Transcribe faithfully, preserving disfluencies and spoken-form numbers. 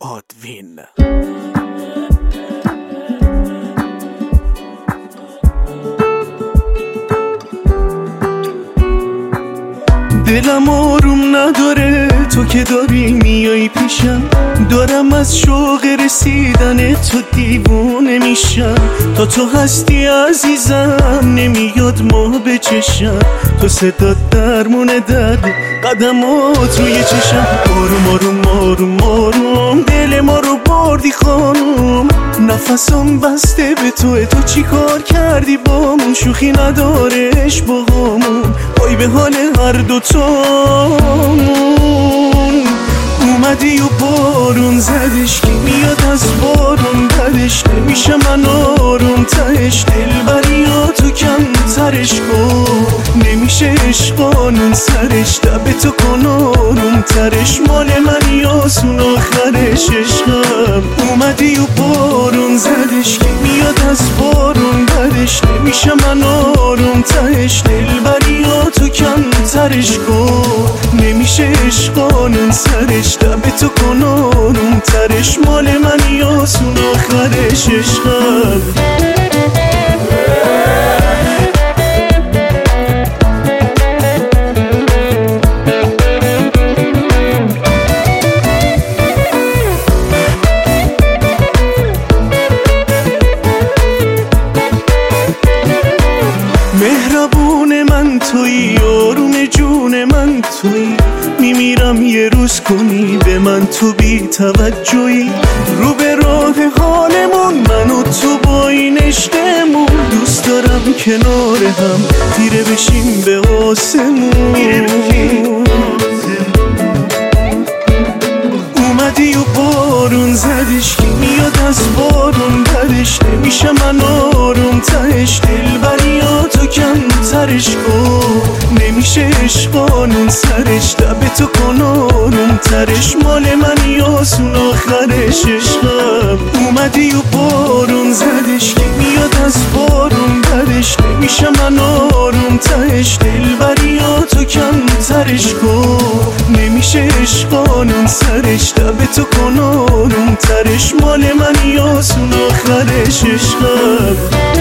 آدوین. دلم آروم نداره تو که داری میای پیشم، دارم از شوق رسیدن تو دیوونه میشم. تا تو هستی عزیزم نمیاد ما به چشم، تو صدات درمون درد قدمات روی چشم. آروم آروم آروم آروم دل ما رو بردی خانوم، نفسم بسته به توه، تو چی کار کردی بامون؟ شوخی ندارش باهامون، وای به حال هر دوتامون. اومدی و بارون زدش که میاد از بارون بدش، نمیشه من آروم تهش، دلبریا تو کم ترش کن، نمیشه عشقانون سرش، دب تو کن آروم ترش، مال من یاسون آخرش عشقم. اومدی و بارون زدش که میاد از بارون بدش، نمیشه من آروم تهش، دلبریا تو کم ترش کن، نمیشه عشقانون سرش، دب تو کن آروم ترش، مال من یاسون آخرش عشقم. مهربون من تویی، آروم جون من تویی، میمیرم یه روز کنی به من تو بی توجهی. رو به راه حالمون من و تو با این عشقمون، دوست دارم کنار هم تیره بشیم به آسمون. اومدی و بارون زدش که میاد از بارون بدش، نمیشه من آروم تهش، دلبریا تو کم ترش کن، نمیشه عشقانون سرش، دب تو کن آروم ترش، مال من یاسون آخرش عشقم. اومدی و بارون زدش که میاد از بارون بدش، نمیشه من آروم تهش، دلبریا تو کم ترش کن، نمیشه عشقانون سرش، دب تو کن آروم ترش، مال من یاسون آخرش عشقم.